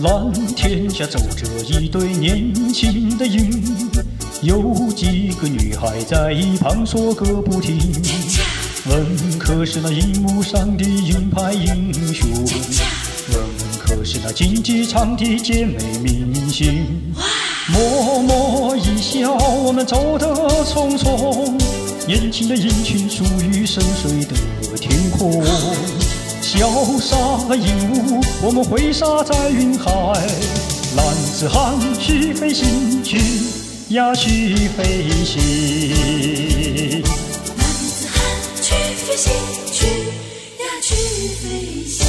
蓝天下走着一对年轻的鹰，有几个女孩在一旁说个不停。问可是那荧幕上的银牌英雄？问可是那竞技场的姐妹明星？默默一笑，我们走得匆匆，年轻的鹰群属于深邃的天空。潇洒鹦鹉，我们挥洒在云海，男子汉去飞行，去呀去飞行。 男子汉去飞行，去呀去飞行。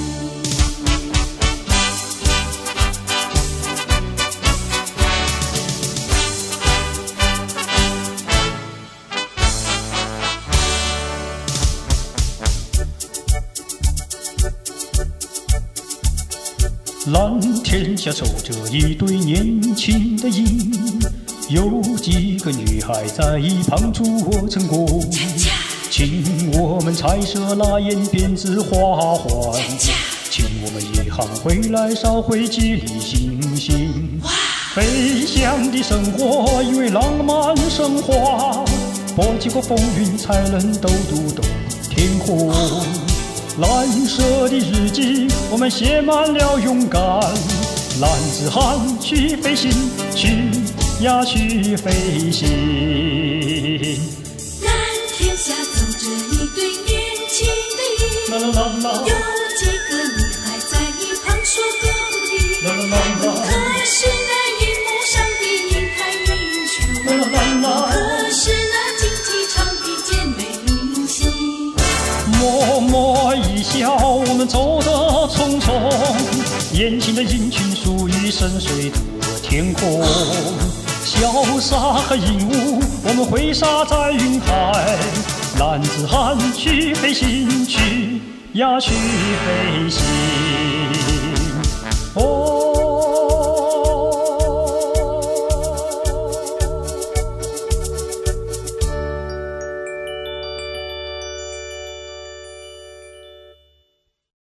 蓝天下走着一对年轻的鹰，有几个女孩在一旁祝我成功，请我们彩色拉烟辫子花环，请我们一行回来烧灰激励星星。飞翔的生活因为浪漫升华，搏几个风云才能斗读懂天空。蓝色的日记，我们写满了勇敢。男子汉去飞行，去呀去飞行。 蓝天下走着一对年轻的鹰，有几个女孩在一旁说个不停。可是那荧幕上的银牌英雄，可是那竞技场的姐妹明星。 默默一笑，我们走得匆匆，年轻的鹰群属于深邃的天空。潇洒和鹦鹉，我们挥洒在云海，男子汉去飞行，去呀去飞行。哦。